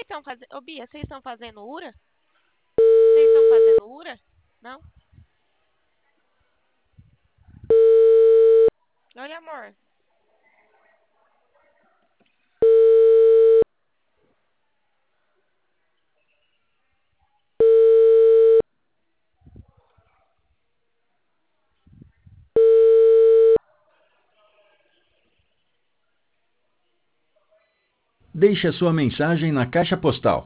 estão fazendo. Ô, Bia, vocês estão fazendo URA? Vocês estão fazendo URA? Não? Oi, amor. Deixe a sua mensagem na caixa postal